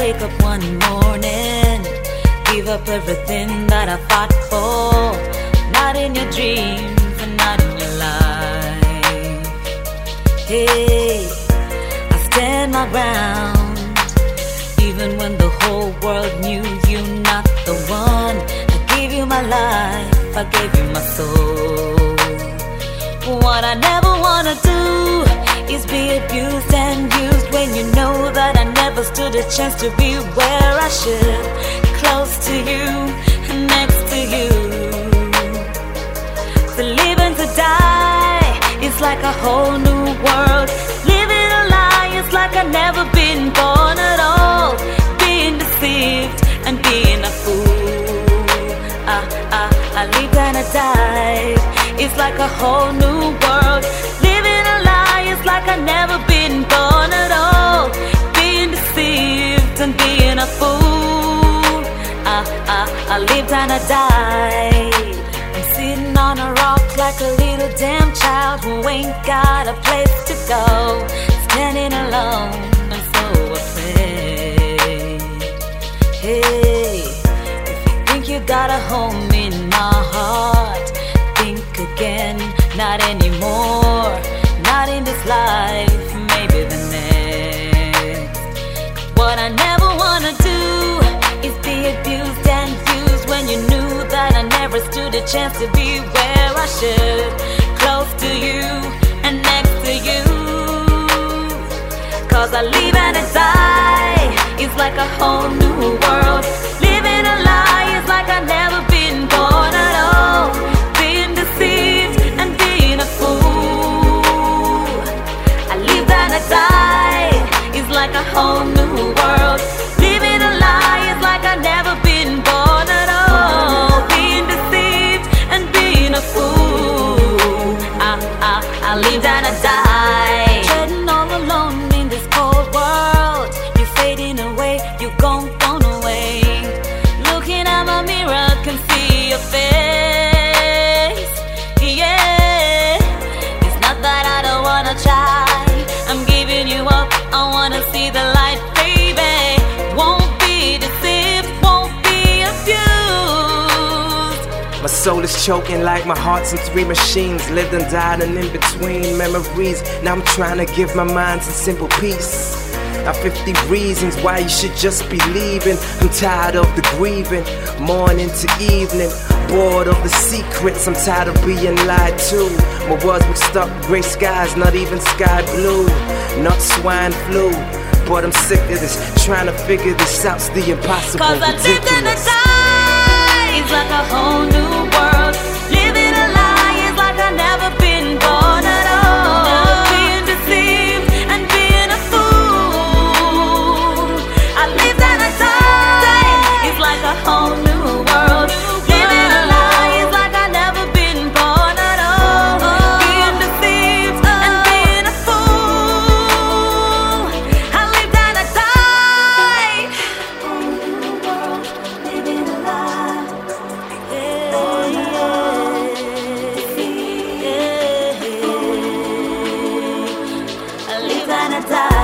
wake up one morning, give up everything that I fought for. Not in your dreams and not in your life. Hey, I stand my ground, even when the whole world knew you not the one. I gave you my life, I gave you my soul. What I never wanna do is be abused and used when you know that I never stood a chance to be where I should. Close to you, next to you. To live and to die, it's like a whole new world. Living a lie, it's like I've never been born at all. Being deceived and being a fool. I live and I die, it's like a whole new world. Living a lie, it's like I've never been born at all. Being deceived and being a fool. I lived and I died. I'm sitting on a rock like a little damn child who ain't got a place to go. Standing alone, I'm so afraid. Hey, if you think you got a home in my heart, think again, not anymore. Not in this life, maybe the next. What I never wanna do is be abused and used when you knew that I never stood a chance to be where I should. Close to you and next to you. Cause I live and I die, it's like a whole new world. Living a lie, it's like I've never been born at all. Being deceived and being a fool. I live and I die, it's like a whole new world. Living a lie, it's like I've never been born at all. Being deceived and being a fool. I live and I die. Treading all alone in this cold world. You're fading away, you're gone away. Looking at my mirror, I can see your face. Yeah, it's not that I don't wanna try, I'm giving you up, I wanna see the light, baby. Won't be deceived, won't be abused. My soul is choking like my heart's in three machines. Lived and died and in between memories. Now I'm trying to give my mind some simple peace. Now 50 reasons why you should just be leaving. I'm tired of the grieving, morning to evening. Bored of the secrets, I'm tired of being lied to. My words were stuck, gray skies, not even sky blue. Not swine flu, but I'm sick of this. Trying to figure this out's the impossible. Cause I lived and I died, it's like a whole new world. Living a lie, it's like I've never been born at all. Being deceived and being a fool. I lived and I died, it's like a whole new world. Living a lie, it's like I've never been born at all. Being deceived and being a fool. I lived and I died. Whole new world, living a lie. I live and I die.